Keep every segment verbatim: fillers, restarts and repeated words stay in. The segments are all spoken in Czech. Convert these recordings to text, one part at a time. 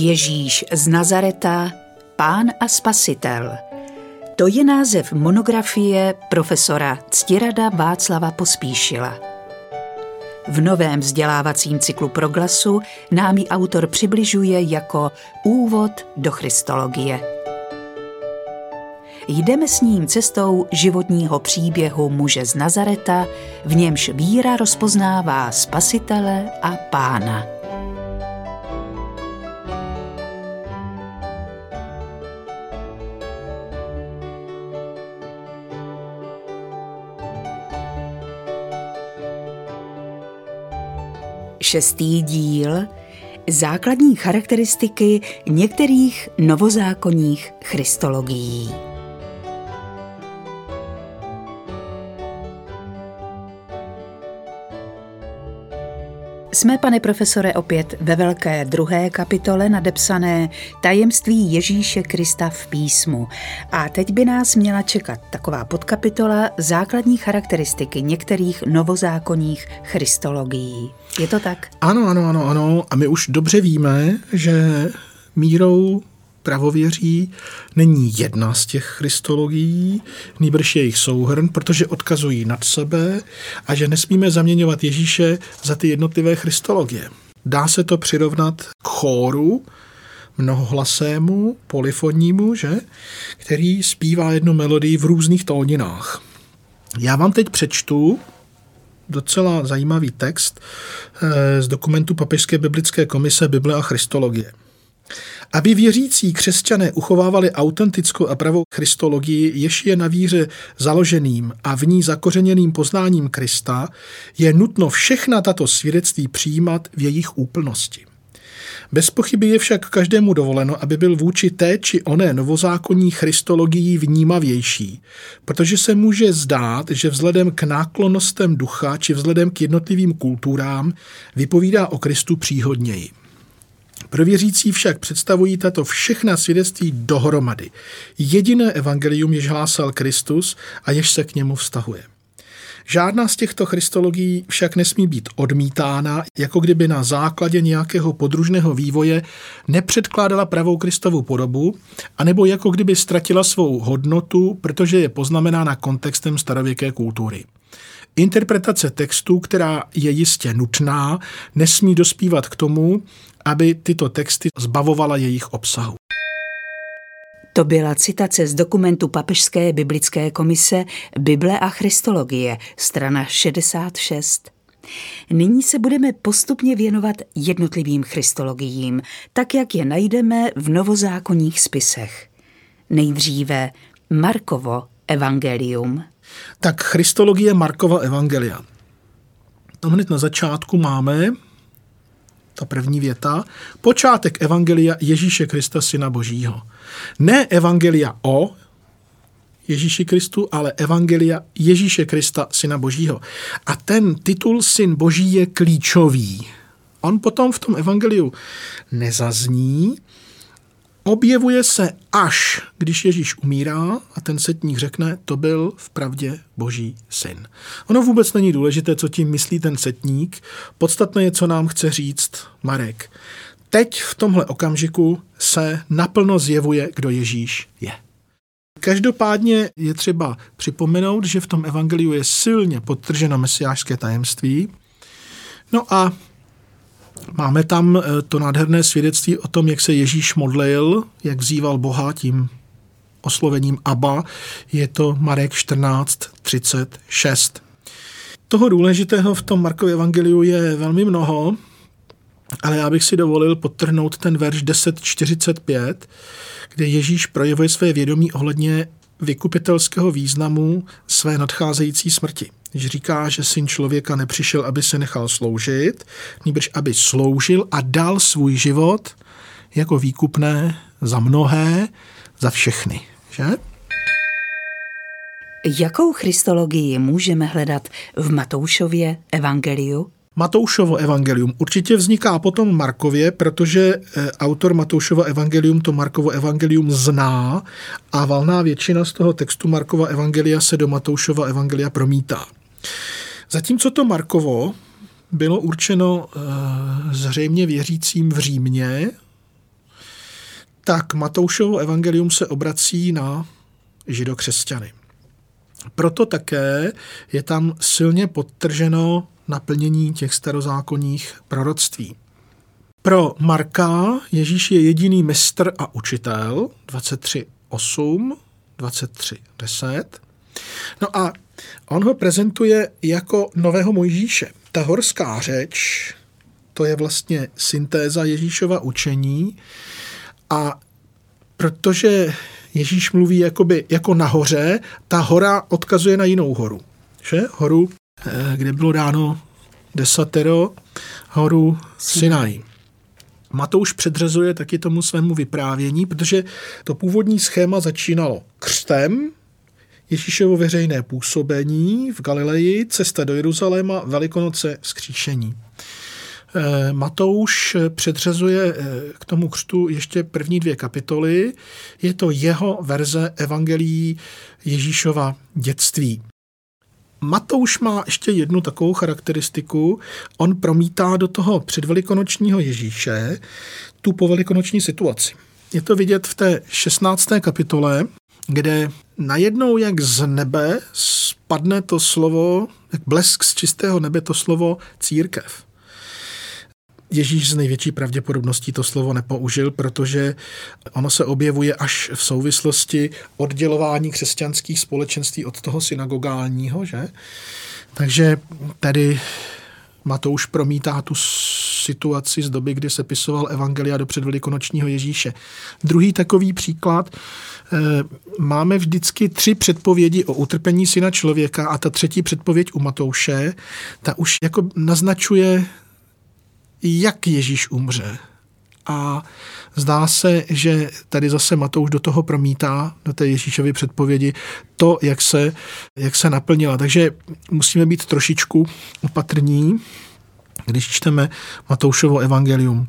Ježíš z Nazareta, Pán a Spasitel. To je název monografie profesora Ctirada Václava Pospíšila. V novém vzdělávacím cyklu Proglasu nám ji autor přibližuje jako úvod do christologie. Jdeme s ním cestou životního příběhu muže z Nazareta, v němž víra rozpoznává Spasitele a Pána. Šestý díl. Základní charakteristiky některých novozákonních christologií. Jsme, pane profesore, opět ve velké druhé kapitole nadepsané Tajemství Ježíše Krista v písmu. A teď by nás měla čekat taková podkapitola Základní charakteristiky některých novozákonních christologií. Je to tak? Ano, ano, ano, ano. A my už dobře víme, že mírou pravověří není jedna z těch christologií, nýbrž jejich souhrn, protože odkazují nad sebe a že nesmíme zaměňovat Ježíše za ty jednotlivé christologie. Dá se to přirovnat k chóru, mnohohlasému, polyfonnímu, že? Který zpívá jednu melodii v různých tóninách. Já vám teď přečtu docela zajímavý text z dokumentu Papežské biblické komise Bible a christologie. Aby věřící křesťané uchovávali autentickou a pravou christologii, jež je na víře založeným a v ní zakořeněným poznáním Krista, je nutno všechna tato svědectví přijímat v jejich úplnosti. Bez pochyby je však každému dovoleno, aby byl vůči té či oné novozákonní christologii vnímavější, protože se může zdát, že vzhledem k náklonnostem ducha či vzhledem k jednotlivým kulturám vypovídá o Kristu příhodněji. Pro věřící však představují tato všechna svědectví dohromady. Jediné evangelium, jež hlásal Kristus a jež se k němu vztahuje. Žádná z těchto christologií však nesmí být odmítána, jako kdyby na základě nějakého podružného vývoje nepředkládala pravou Kristovu podobu, anebo jako kdyby ztratila svou hodnotu, protože je poznamenána kontextem starověké kultury. Interpretace textu, která je jistě nutná, nesmí dospívat k tomu, aby tyto texty zbavovala jejich obsahu. To byla citace z dokumentu Papežské biblické komise Bible a christologie, strana šedesát šest. Nyní se budeme postupně věnovat jednotlivým christologiím, tak jak je najdeme v novozákonních spisech. Nejdříve Markovo evangelium. Tak christologie Markova evangelia. Tam hned na začátku máme ta první věta, počátek evangelia Ježíše Krista, Syna Božího. Ne evangelia o Ježíši Kristu, ale evangelia Ježíše Krista, Syna Božího. A ten titul Syn Boží je klíčový. On potom v tom evangeliu nezazní, objevuje se až, když Ježíš umírá a ten setník řekne, to byl vpravdě Boží syn. Ono vůbec není důležité, co tím myslí ten setník. Podstatné je, co nám chce říct Marek. Teď v tomhle okamžiku se naplno zjevuje, kdo Ježíš je. Každopádně je třeba připomenout, že v tom evangeliu je silně podtrženo mesiášské tajemství. No a máme tam to nádherné svědectví o tom, jak se Ježíš modlil, jak vzýval Boha tím oslovením Abba. Je to Marek čtrnáct třicet šest. Toho důležitého v tom Markově evangeliu je velmi mnoho, ale já bych si dovolil podtrhnout ten verš deset čtyřicet pět, kde Ježíš projevuje své vědomí ohledně vykupitelského významu své nadcházející smrti. Když říká, že syn člověka nepřišel, aby se nechal sloužit, nýbrž aby sloužil a dal svůj život jako výkupné za mnohé, za všechny. Že? Jakou christologii můžeme hledat v Matoušově evangeliu? Matoušovo evangelium určitě vzniká potom Markově, protože autor Matoušova evangelium to Markovo evangelium zná a valná většina z toho textu Markova evangelia se do Matoušova evangelia promítá. Zatímco to Markovo bylo určeno zřejmě věřícím v Římě, tak Matoušovo evangelium se obrací na židokřesťany. Proto také je tam silně podtrženo naplnění těch starozákonních proroctví. Pro Marka Ježíš je jediný mistr a učitel, dvacet tři osm, dvacet tři deset. No a on ho prezentuje jako nového Mojžíše. Ta horská řeč, to je vlastně syntéza Ježíšova učení a protože Ježíš mluví jakoby jako nahoře, ta hora odkazuje na jinou horu. Že? Horu, kde bylo dáno desatero, horu Sinaj. Matouš předřazuje taky tomu svému vyprávění, protože to původní schéma začínalo křtem, Ježíšovo veřejné působení v Galileji, cesta do Jeruzaléma, Velikonoce, vzkříšení. Matouš předřazuje k tomu křtu ještě první dvě kapitoly. Je to jeho verze evangelií Ježíšova dětství. Matouš má ještě jednu takovou charakteristiku. On promítá do toho předvelikonočního Ježíše tu povelikonoční situaci. Je to vidět v té šestnácté kapitole, kde najednou jak z nebe spadne to slovo, jak blesk z čistého nebe to slovo církev. Ježíš z největší pravděpodobností to slovo nepoužil, protože ono se objevuje až v souvislosti oddělování křesťanských společenství od toho synagogálního, že? Takže tady Matouš promítá tu situaci z doby, kdy sepisoval evangelia do předvelikonočního Ježíše. Druhý takový příklad, máme vždycky tři předpovědi o utrpení syna člověka a ta třetí předpověď u Matouše, ta už jako naznačuje, jak Ježíš umře. A zdá se, že tady zase Matouš do toho promítá, do té Ježíšovy předpovědi, to, jak se, jak se naplnila. Takže musíme být trošičku opatrní, když čteme Matoušovo evangelium.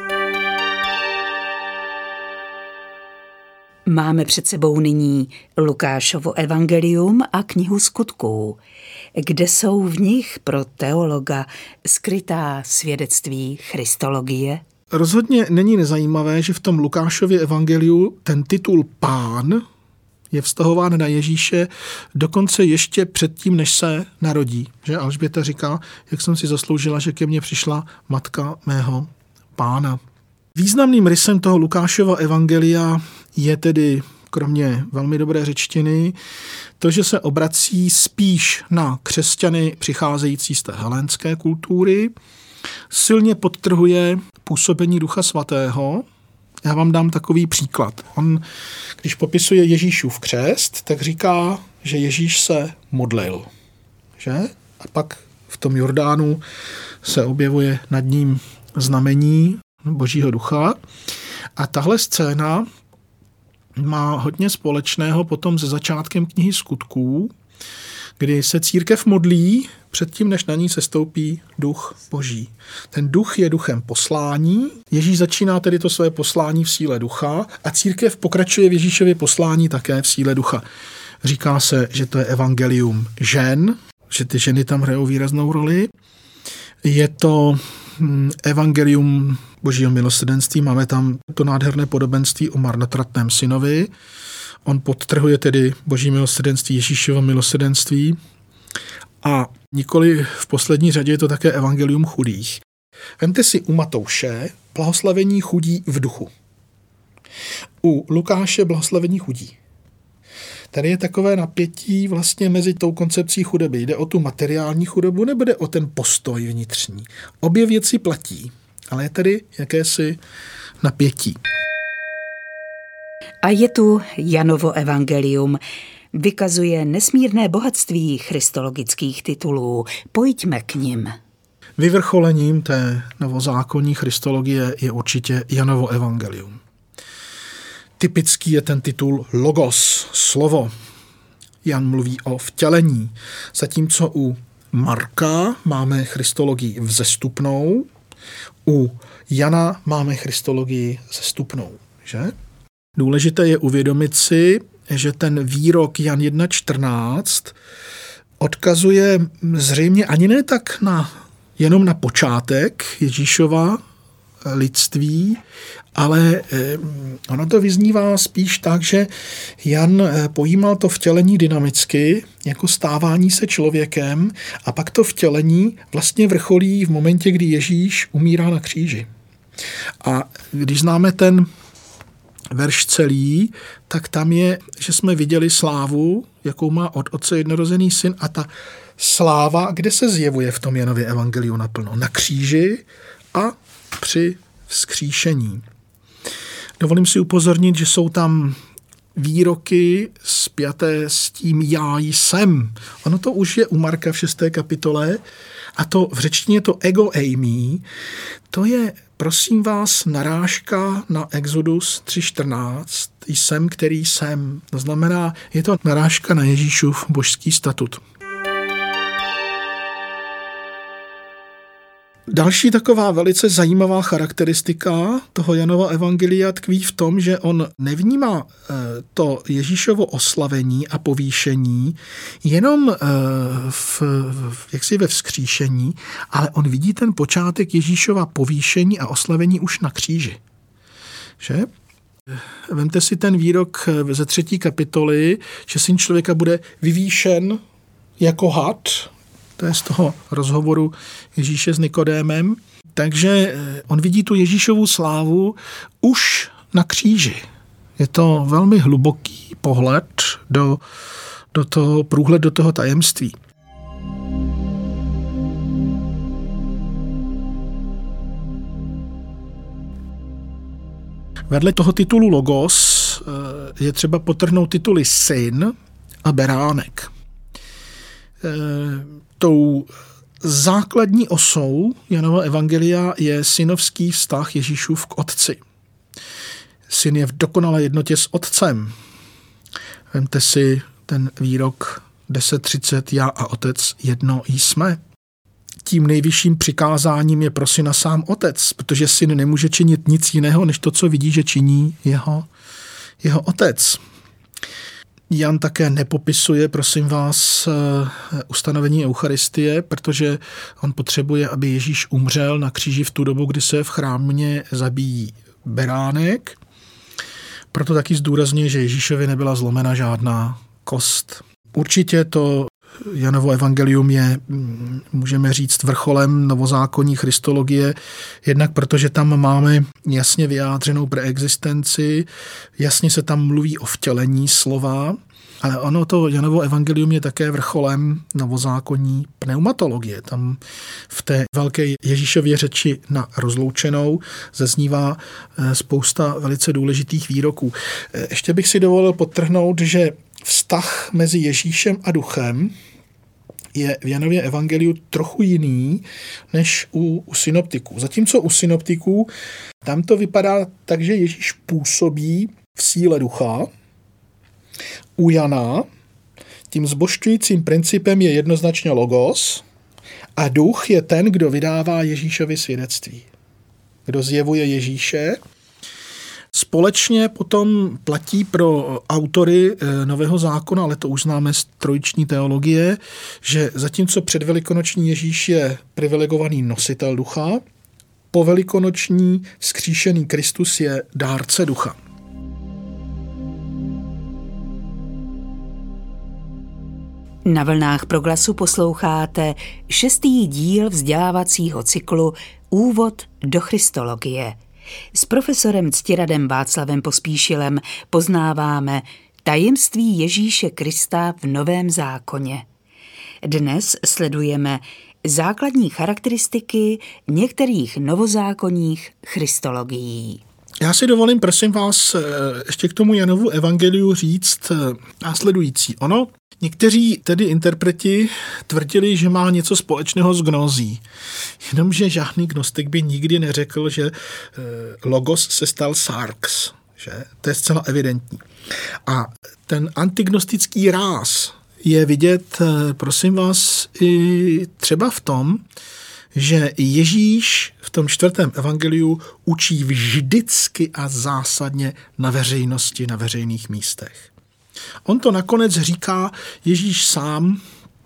Máme před sebou nyní Lukášovo evangelium a knihu Skutků, kde jsou v nich pro teologa skrytá svědectví christologie. Rozhodně není nezajímavé, že v tom Lukášově evangeliu ten titul Pán je vztahován na Ježíše dokonce ještě předtím, než se narodí. Že Alžběta říká, jak jsem si zasloužila, že ke mně přišla matka mého Pána. Významným rysem toho Lukášova evangelia je tedy, kromě velmi dobré řečtiny, to, že se obrací spíš na křesťany přicházející z té helénské kultury, silně podtrhuje působení Ducha Svatého. Já vám dám takový příklad. On, když popisuje Ježíšův křest, tak říká, že Ježíš se modlil. Že? A pak v tom Jordánu se objevuje nad ním znamení Božího ducha. A tahle scéna má hodně společného potom se začátkem knihy Skutků, kdy se církev modlí předtím, než na ní sestoupí duch Boží. Ten duch je duchem poslání. Ježíš začíná tedy to své poslání v síle ducha a církev pokračuje v Ježíšově poslání také v síle ducha. Říká se, že to je evangelium žen, že ty ženy tam hrajou výraznou roli. Je to evangelium Božího milosrdenství. Máme tam to nádherné podobenství o marnotratném synovi. On podtrhuje tedy Boží milosrdenství, Ježíšovo milosrdenství. A nikoli v poslední řadě je to také evangelium chudých. Vemte si u Matouše blahoslavení chudí v duchu. U Lukáše blahoslavení chudí. Tady je takové napětí vlastně mezi tou koncepcí chudoby. Jde o tu materiální chudobu, nebo jde o ten postoj vnitřní. Obě věci platí, ale je tady jakési napětí. A je tu Janovo evangelium. Vykazuje nesmírné bohatství christologických titulů. Pojďme k nim. Vyvrcholením té novozákonní christologie je určitě Janovo evangelium. Typický je ten titul Logos, slovo. Jan mluví o vtělení, zatímco u Marka máme christologii vzestupnou, u Jana máme christologii zestupnou. Že? Důležité je uvědomit si, že ten výrok Jan jedna čtrnáct odkazuje zřejmě ani ne tak na, jenom na počátek Ježíšova lidství, ale ono to vyznívá spíš tak, že Jan pojímal to vtělení dynamicky, jako stávání se člověkem, a pak to vtělení vlastně vrcholí v momentě, kdy Ježíš umírá na kříži. A když známe ten verš celý, tak tam je, že jsme viděli slávu, jakou má od Otce jednorozený syn, a ta sláva, kde se zjevuje v tom Janově evangeliu naplno? Na kříži a při vzkříšení. Dovolím si upozornit, že jsou tam výroky spjaté s tím já jsem. Ono to už je u Marka v šesté kapitole, a to v řečtině to ego eimi, to je, prosím vás, narážka na Exodus tři čtrnáct, jsem, který jsem. To znamená, je to narážka na Ježíšův božský statut. Další taková velice zajímavá charakteristika toho Janova evangelia tkví v tom, že on nevnímá to Ježíšovo oslavení a povýšení jenom v, jaksi ve vzkříšení, ale on vidí ten počátek Ježíšova povýšení a oslavení už na kříži. Že? Vemte si ten výrok ze třetí kapitoly, že syn člověka bude vyvýšen jako had. To je z toho rozhovoru Ježíše s Nikodémem. Takže on vidí tu Ježíšovu slávu už na kříži. Je to velmi hluboký pohled do, do toho, průhled do toho tajemství. Vedle toho titulu Logos je třeba podtrhnout tituly syn a beránek. Tou základní osou Janova evangelia je synovský vztah Ježíšův k otci. Syn je v dokonalé jednotě s otcem. Vemte si ten výrok deset třicet, já a otec jedno jsme. Tím nejvyšším přikázáním je pro syna sám otec, protože syn nemůže činit nic jiného, než to, co vidí, že činí jeho, jeho otec. Jan také nepopisuje, prosím vás, ustanovení eucharistie, protože on potřebuje, aby Ježíš umřel na kříži v tu dobu, kdy se v chrámě zabíjí beránek. Proto taky zdůrazňuje, že Ježíšovi nebyla zlomena žádná kost. Určitě to Janovo evangelium je, můžeme říct, vrcholem novozákonní christologie, jednak protože tam máme jasně vyjádřenou preexistenci, jasně se tam mluví o vtělení slova, ale ono to Janovo evangelium je také vrcholem novozákonní pneumatologie. Tam v té velké Ježíšově řeči na rozloučenou zaznívá spousta velice důležitých výroků. Ještě bych si dovolil podtrhnout, že vztah mezi Ježíšem a duchem je v Janově evangeliu trochu jiný než u, u synoptiků. Zatímco u synoptiků tam to vypadá tak, že Ježíš působí v síle ducha. U Jana tím zbožťujícím principem je jednoznačně logos a duch je ten, kdo vydává Ježíšovi svědectví. Kdo zjevuje Ježíše. Společně potom platí pro autory Nového zákona, ale to už známe z trojiční teologie, že zatímco předvelikonoční Ježíš je privilegovaný nositel ducha, povelikonoční vzkříšený Kristus je dárce ducha. Na vlnách Proglasu posloucháte šestý díl vzdělávacího cyklu Úvod do Christologie. S profesorem Ctiradem Václavem Pospíšilem poznáváme tajemství Ježíše Krista v Novém zákoně. Dnes sledujeme základní charakteristiky některých novozákonních christologií. Já si dovolím, prosím vás, ještě k tomu Janovu evangeliu říct následující. Ono, někteří tedy interpreti tvrdili, že má něco společného s gnózí. Jenomže žádný gnostik by nikdy neřekl, že logos se stal sarx. Že? To je zcela evidentní. A ten antignostický ráz je vidět, prosím vás, i třeba v tom, že Ježíš v tom čtvrtém evangeliu učí vždycky a zásadně na veřejnosti, na veřejných místech. On to nakonec říká Ježíš sám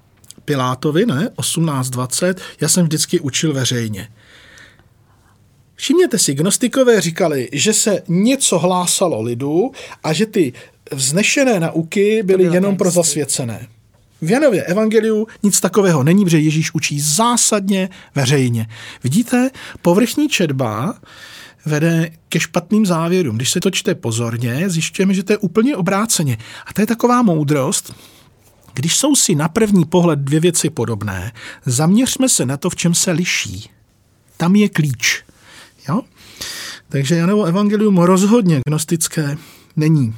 Pilátovi, ne? osmnáct dvacet, já jsem vždycky učil veřejně. Všimněte si, gnostikové říkali, že se něco hlásalo lidu a že ty vznešené nauky byly jenom tajemství pro zasvěcené. V Janově evangeliu nic takového není, protože Ježíš učí zásadně veřejně. Vidíte, povrchní četba vede ke špatným závěrům. Když se to čte pozorně, zjišťujeme, že to je úplně obráceně. A to je taková moudrost. Když jsou si na první pohled dvě věci podobné, zaměřme se na to, v čem se liší. Tam je klíč. Jo? Takže Janovo evangelium rozhodně gnostické není.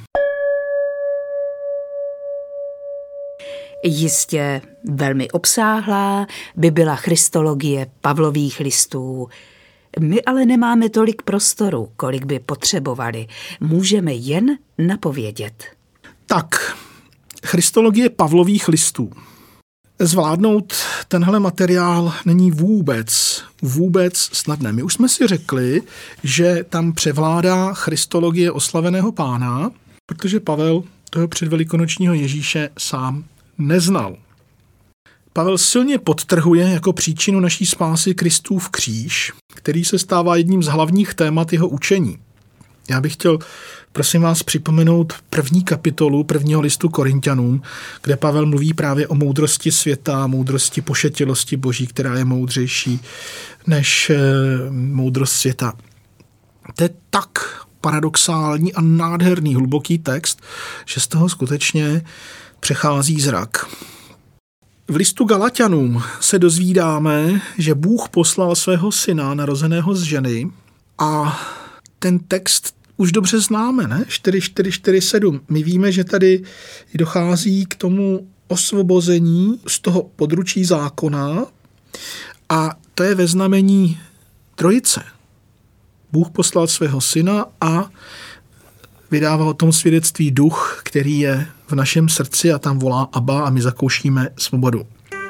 Jistě velmi obsáhlá by byla christologie Pavlových listů. My ale nemáme tolik prostoru, kolik by potřebovali. Můžeme jen napovědět. Tak, christologie Pavlových listů. Zvládnout tenhle materiál není vůbec, vůbec snadné. My už jsme si řekli, že tam převládá christologie oslaveného Pána, protože Pavel toho předvelikonočního Ježíše sám neznal. Pavel silně podtrhuje jako příčinu naší spásy Kristův kříž, který se stává jedním z hlavních témat jeho učení. Já bych chtěl, prosím vás, připomenout první kapitolu prvního listu Korinťanům, kde Pavel mluví právě o moudrosti světa, moudrosti pošetilosti Boží, která je moudřejší než e, moudrost světa. To je tak paradoxální a nádherný hluboký text, že z toho skutečně přechází zrak. V listu Galatianům se dozvídáme, že Bůh poslal svého syna, narozeného z ženy, a ten text už dobře známe, ne? čtyři čtyři čtyři sedm. My víme, že tady dochází k tomu osvobození z toho područí zákona a to je ve znamení trojice. Bůh poslal svého syna a vydává o tom svědectví duch, který je v našem srdci a tam volá Abba a my zakoušíme svobodu.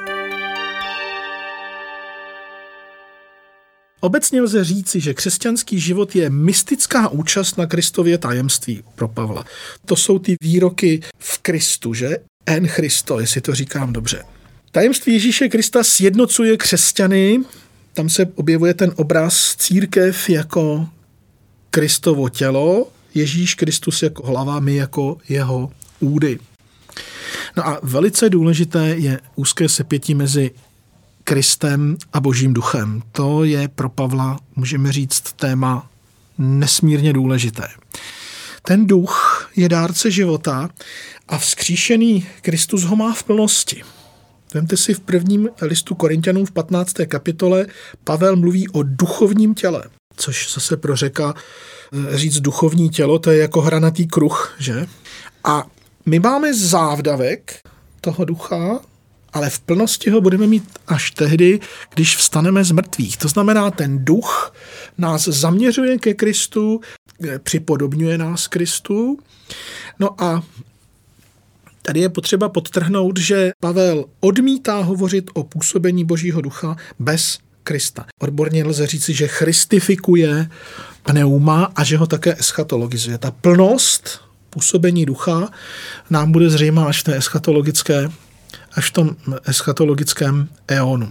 Obecně lze říci, že křesťanský život je mystická účast na Kristově tajemství pro Pavla. To jsou ty výroky v Kristu, že? En Christo, jestli to říkám dobře. Tajemství Ježíše Krista sjednocuje křesťany, tam se objevuje ten obraz církev jako Kristovo tělo, Ježíš Kristus jako hlava, my jako jeho údy. No a velice důležité je úzké sepětí mezi Kristem a Božím duchem. To je pro Pavla, můžeme říct, téma nesmírně důležité. Ten duch je dárce života a vzkříšený Kristus ho má v plnosti. Vemte si v prvním listu Korinťanům v patnácté kapitole Pavel mluví o duchovním těle, což zase pro Řeka říct duchovní tělo, to je jako hranatý kruh, že? A my máme závdavek toho ducha, ale v plnosti ho budeme mít až tehdy, když vstaneme z mrtvých. To znamená, ten duch nás zaměřuje ke Kristu, připodobňuje nás Kristu. No a tady je potřeba podtrhnout, že Pavel odmítá hovořit o působení Božího ducha bez Krista. Odborně lze říci, že christifikuje pneuma a že ho také eschatologizuje. Ta plnost působení ducha nám bude zřejmá až v té eschatologické, až v tom eschatologickém eonu.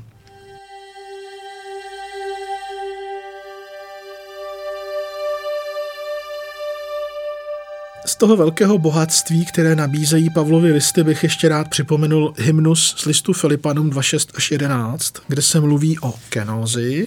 Z toho velkého bohatství, které nabízejí Pavlovy listy, bych ještě rád připomenul hymnus z listu Filipanům dva šest až jedenáct, kde se mluví o kenózi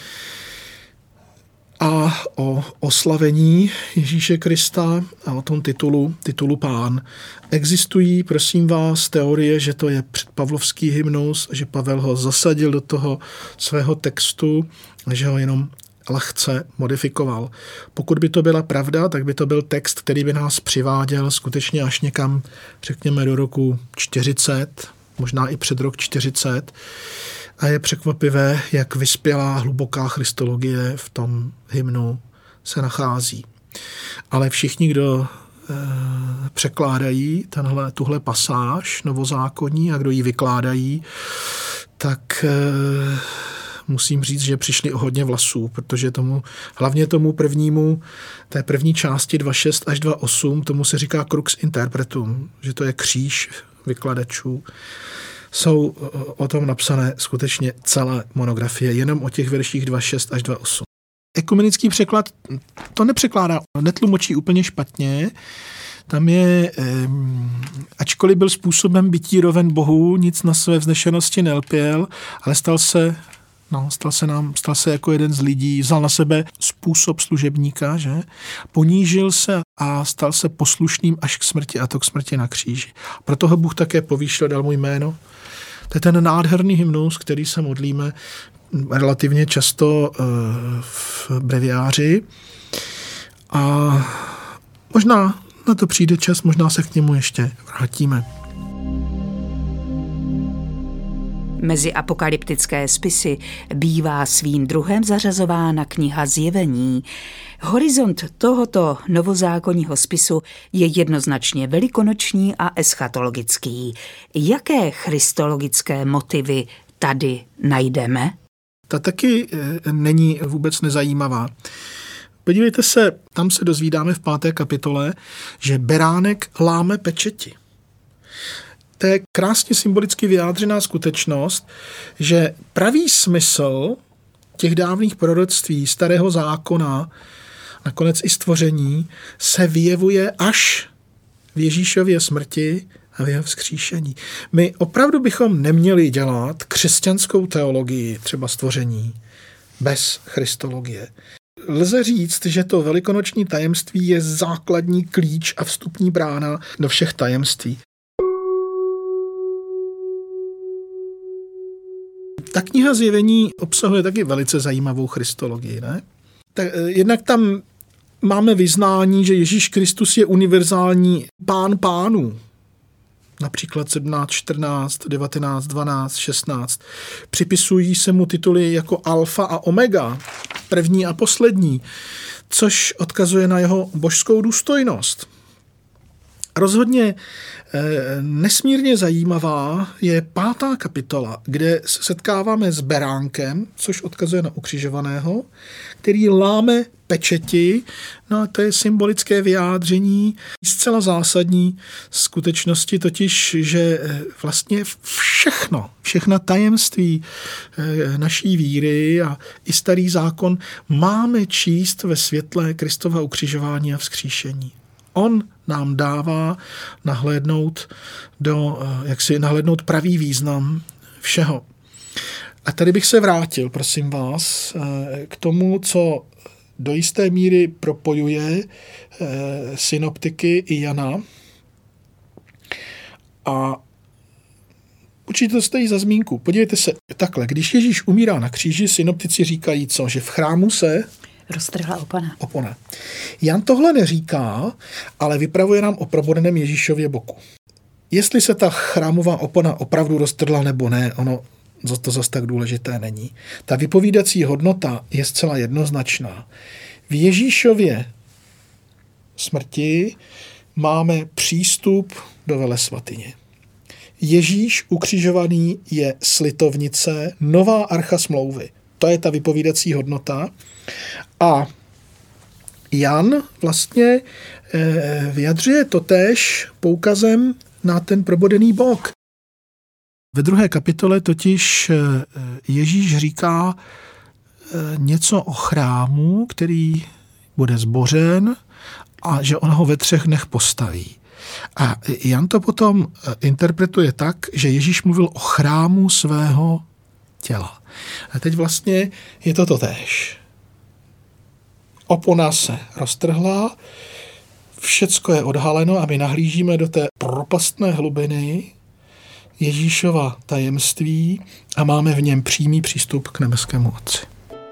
a o oslavení Ježíše Krista a o tom titulu, titulu Pán. Existují, prosím vás, teorie, že to je předpavlovský hymnus, že Pavel ho zasadil do toho svého textu, že ho jenom lehce modifikoval. Pokud by to byla pravda, tak by to byl text, který by nás přiváděl skutečně až někam, řekněme, do roku čtyřicet, možná i před rok čtyřicet. A je překvapivé, jak vyspělá hluboká christologie v tom hymnu se nachází. Ale všichni, kdo e, překládají tenhle, tuhle pasáž novozákonní a kdo ji vykládají, tak e, musím říct, že přišli o hodně vlasů, protože tomu, hlavně tomu prvnímu, té první části dva šest až dva osm, tomu se říká crux interpretum, že to je kříž vykladačů. Jsou o tom napsané skutečně celé monografie, jenom o těch verších dva šest až dva osm. ekumenický překlad to nepřekládá, netlumočí úplně špatně. Tam je, ačkoliv byl způsobem bytí roven Bohu, nic na své vznešenosti nelpěl, ale stal se, no, stal se nám, stal se jako jeden z lidí, vzal na sebe způsob služebníka, že? Ponížil se a stal se poslušným až k smrti, a to k smrti na kříži. Proto ho Bůh také povýšil, dal mu jméno. To je ten nádherný hymnus, který se modlíme relativně často v breviáři. A možná na to přijde čas, možná se k němu ještě vrátíme. Mezi apokalyptické spisy bývá svým druhem zařazována kniha Zjevení. Horizont tohoto novozákonního spisu je jednoznačně velikonoční a eschatologický. Jaké christologické motivy tady najdeme? Ta taky není vůbec nezajímavá. Podívejte se, tam se dozvídáme v páté kapitole, že beránek láme pečeti. To je krásně symbolicky vyjádřená skutečnost, že pravý smysl těch dávných proroctví starého zákona, nakonec i stvoření, se vyjevuje až v Ježíšově smrti a v jeho vzkříšení. My opravdu bychom neměli dělat křesťanskou teologii, třeba stvoření, bez christologie. Lze říct, že to velikonoční tajemství je základní klíč a vstupní brána do všech tajemství. Ta kniha Zjevení obsahuje taky velice zajímavou christologii, ne? Tak, jednak tam máme vyznání, že Ježíš Kristus je univerzální pán pánů. Například sedmnáct, čtrnáct, devatenáct, dvanáct, šestnáct. Připisují se mu tituly jako alfa a omega, první a poslední, což odkazuje na jeho božskou důstojnost. Rozhodně nesmírně zajímavá je pátá kapitola, kde se setkáváme s beránkem, což odkazuje na ukřižovaného, který láme pečeti, no a to je symbolické vyjádření zcela zásadní skutečnosti, totiž, že vlastně všechno, všechna tajemství naší víry a i starý zákon máme číst ve světle Kristova ukřižování a vzkříšení. On nám dává nahlédnout do, jak si nahlédnout pravý význam všeho. A tady bych se vrátil, prosím vás, k tomu, co do jisté míry propojuje synoptiky i Jana. A určitě to stojí za zmínku. Podívejte se, takhle, když Ježíš umírá na kříži, synoptici říkají co? Že v chrámu se roztrhla opona. opona. Jan tohle neříká, ale vypravuje nám o probodeném Ježíšově boku. Jestli se ta chrámová opona opravdu roztrhla nebo ne, ono to zase tak důležité není. Ta vypovídací hodnota je zcela jednoznačná. V Ježíšově smrti máme přístup do velesvatyně. Ježíš ukřižovaný je slitovnice, nová archa smlouvy. To je ta vypovídací hodnota. A Jan vlastně vyjadřuje totéž poukazem na ten probodený bok. Ve druhé kapitole totiž Ježíš říká něco o chrámu, který bude zbořen a že on ho ve třech dnech postaví. A Jan to potom interpretuje tak, že Ježíš mluvil o chrámu svého těla. A teď vlastně je to totéž. Opona se roztrhla, všecko je odhaleno a my nahlížíme do té propastné hlubiny Ježíšova tajemství a máme v něm přímý přístup k nebeskému Otci.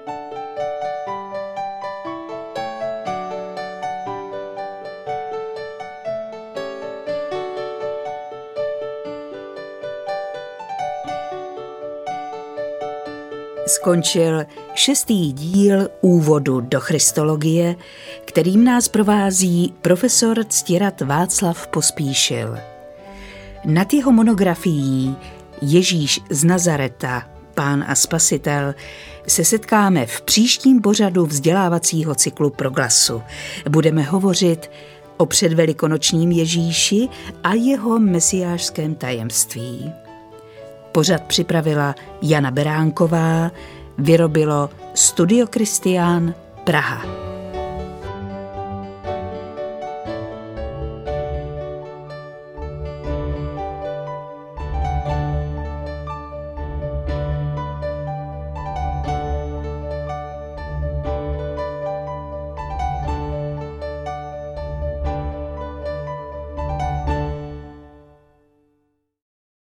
Skončil šestý díl úvodu do christologie, kterým nás provází profesor Ctirad Václav Pospíšil. Nad jeho monografií Ježíš z Nazareta, Pán a Spasitel se setkáme v příštím pořadu vzdělávacího cyklu Proglasu. Budeme hovořit o předvelikonočním Ježíši a jeho mesiášském tajemství. Pořad připravila Jana Beránková, vyrobilo Studio Kristián, Praha.